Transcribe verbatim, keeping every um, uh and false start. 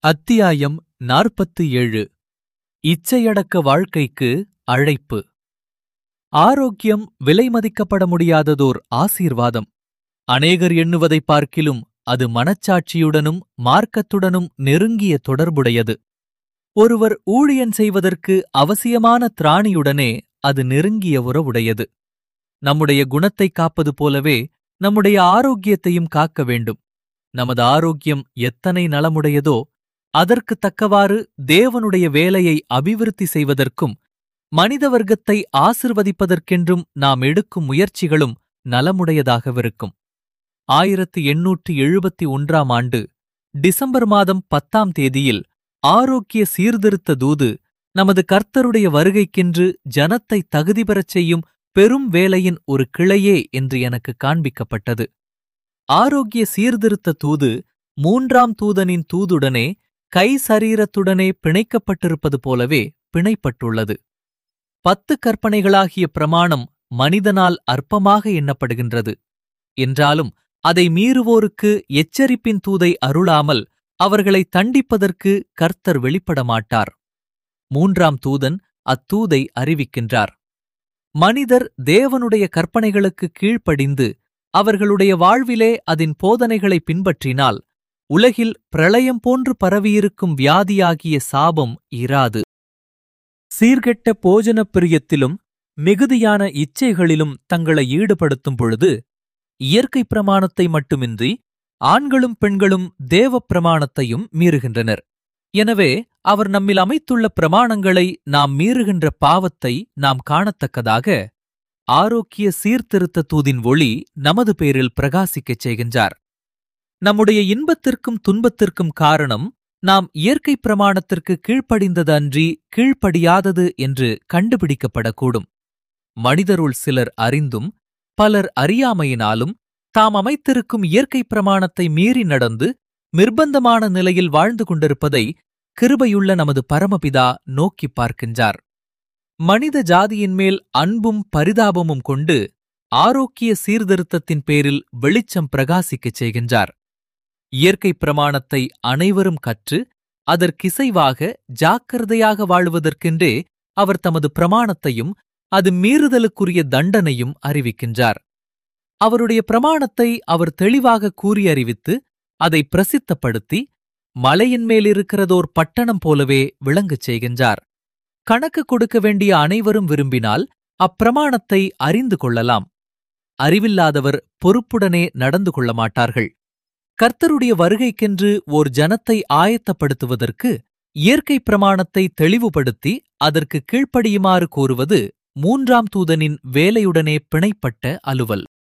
அத்தியாயம் நாற்பத்து ஏழு. இச்சையடக்க வாழ்க்கைக்கு அழைப்பு. ஆரோக்கியம் விலைமதிக்கப்பட முடியாததோர் ஆசீர்வாதம். அநேகர் எண்ணுவதைப் பார்க்கிலும் அது மனச்சாட்சியுடனும் மார்க்கத்துடனும் நெருங்கிய தொடர்புடையது. ஒருவர் ஊழியன் செய்வதற்கு அவசியமான திராணியுடனே அது நெருங்கிய உறவுடையது. நம்முடைய குணத்தைக் காப்பது போலவே நம்முடைய ஆரோக்கியத்தையும் காக்க வேண்டும். நமது ஆரோக்கியம் எத்தனை நலமுடையதோ அதற்குத் தக்கவாறு தேவனுடைய வேலையை அபிவிருத்தி செய்வதற்கும் மனித வர்க்கத்தை ஆசிர்வதிப்பதற்கென்றும் நாம் எடுக்கும் முயற்சிகளும் நலமுடையதாகவிருக்கும். ஆயிரத்து எண்ணூற்று எழுபத்தி ஒன்றாம் ஆண்டு டிசம்பர் மாதம் பத்தாம் தேதியில் ஆரோக்கிய சீர்திருத்த தூது நமது கர்த்தருடைய வருகைக்கென்று ஜனத்தை தகுதி பெறச் செய்யும் பெரும் வேலையின் ஒரு கிளையே என்று எனக்கு காண்பிக்கப்பட்டது. ஆரோக்கிய சீர்திருத்த தூது மூன்றாம் தூதனின் தூதுடனே கை சரீரத்துடனே பிணைக்கப்பட்டிருப்பது போலவே பிணைப்பட்டுள்ளது. பத்து கற்பனைகளாகிய பிரமாணம் மனிதனால் அற்பமாக எண்ணப்படுகின்றது. என்றாலும் அதை மீறுவோருக்கு எச்சரிப்பின் தூதை அருளாமல் அவர்களை தண்டிப்பதற்கு கர்த்தர் வெளிப்பட மாட்டார். மூன்றாம் தூதன் அத்தூதை அறிவிக்கின்றார். மனிதர் தேவனுடைய கற்பனைகளுக்கு கீழ்ப்படிந்து அவர்களுடைய வாழ்விலே அதன் போதனைகளை பின்பற்றினால் உலகில் பிரளயம் போன்று பரவியிருக்கும் வியாதியாகிய சாபம் இராது. சீர்கெட்ட போஜன பிரியத்திலும் மிகுதியான இச்சைகளிலும் தங்களை ஈடுபடுத்தும் பொழுது இயற்கை பிரமாணத்தை மட்டுமின்றி ஆண்களும் பெண்களும் தேவ பிரமாணத்தையும் மீறுகின்றனர். எனவே அவர் நம்மில் அமைத்துள்ள பிரமாணங்களை நாம் மீறுகின்ற பாவத்தை நாம் காணத்தக்கதாக ஆரோக்கிய சீர்திருத்த தூதின் ஒளி நமது பேரில் பிரகாசிக்கச் செய்கின்றார். நம்முடைய இன்பத்திற்கும் துன்பத்திற்கும் காரணம் நாம் இயற்கை பிரமாணத்திற்கு கீழ்ப்படிந்தது அன்றி கீழ்ப்படியாதது என்று கண்டுபிடிக்கப்படக்கூடும். மனிதருள் சிலர் அறிந்தும் பலர் அறியாமையினாலும் தாம் அமைத்திருக்கும் இயற்கை பிரமாணத்தை மீறி நடந்து நிர்பந்தமான நிலையில் வாழ்ந்து கொண்டிருப்பதை கிருபையுள்ள நமது பரமபிதா நோக்கிப் பார்க்கின்றார். மனித ஜாதியின் மேல் அன்பும் பரிதாபமும் கொண்டு ஆரோக்கிய சீர்திருத்தத்தின் பேரில் வெளிச்சம் பிரகாசிக்கச் செய்கின்றார். இயற்கை பிரமாணத்தை அனைவரும் கற்று அதற்கிசைவாக ஜாக்கிரதையாக வாழுவதற்கென்றே அவர் தமது பிரமாணத்தையும் அது மீறுதலுக்குரிய தண்டனையும் அறிவிக்கின்றார். அவருடைய பிரமாணத்தை அவர் தெளிவாக கூறி அறிவித்து அதை பிரசித்தப்படுத்தி மலையின் மேலிருக்கிறதோர் பட்டணம் போலவே விளங்கச் செய்கின்றார். கணக்கு கொடுக்க வேண்டிய அனைவரும் விரும்பினால் அப்பிரமாணத்தை அறிந்து கொள்ளலாம். அறிவில்லாதவர் பொறுப்புடனே நடந்து கொள்ள மாட்டார்கள். கர்த்தருடைய வருகைக்கென்று ஓர் ஜனத்தை ஆயத்தப்படுத்துவதற்கு இயற்கை பிரமாணத்தை தெளிவுபடுத்தி அதற்கு கீழ்ப்படியுமாறு கூறுவது மூன்றாம் தூதனின் வேலையுடனே பிணைப்பட்ட அலுவல்.